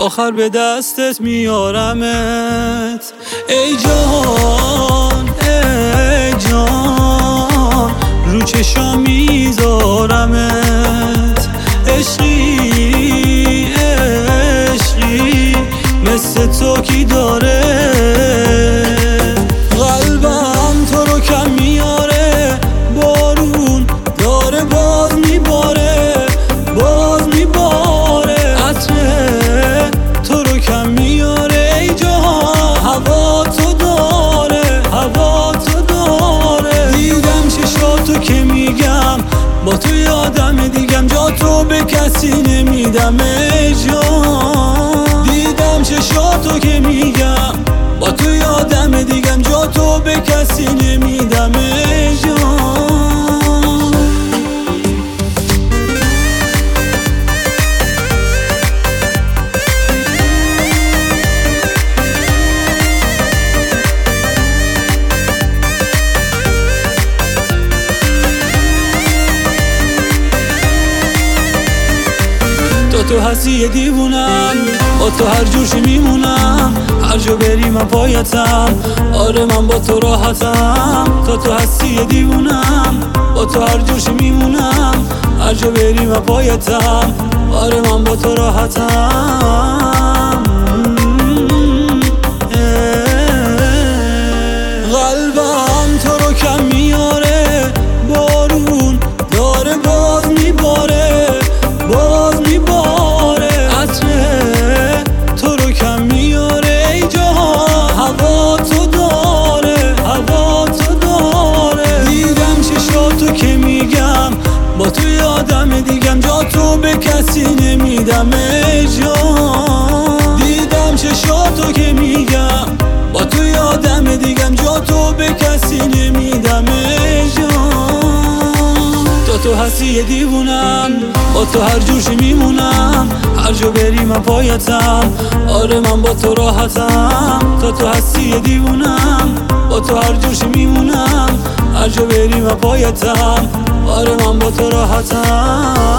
آخر به دستت میارمت. ای جان ای جان رو چشام میذارمت. عشقی عشقی مثل تو کی داره؟ قلبم تو رو کم میاره، بارون داره باز میباره، باز میباره. عطر تو رو کم میاره ای جهان، هوا تو داره، هوا تو داره. دیدم چشاتو که میگم با تو یادم، دیگم جا تو به کسی نمیدم ای جان. دیدم چشاتو که میگم با تو یادم، دیگم جا تو به کسی نمیدم ای جان. تو هستی یه دیوونم، با تو هر جوش میمونم، هر جا بری من پایتم، آره من با تو راحتم. تو هستی یه دیوونم، با تو هر جوش میمونم، هر جا بری من پایتم، آره من با تو راحتم. قلبم تو رو کم میاره، بارون داره باز میباره، باز میباره. عطر تو رو کم میاره ای جهان، هوا تو داره، هوا تو داره. دیدم چشاتو که میگم با تو یادم، دیگم جا تو به کسی نمیدم ای جان. دیدم چشاتو که میگم با تو یادم، دیگم جا تو به کسی نمیدم ای جان. تو هستی یه دیوونم، با تو هر جوش میمونم، هر جا بری من پایتم، آره من با تو راحتم. تو هستی یه دیوونم، با تو هر جوش میمونم، هر جا بری من پایتم، آره من با تو راحتم.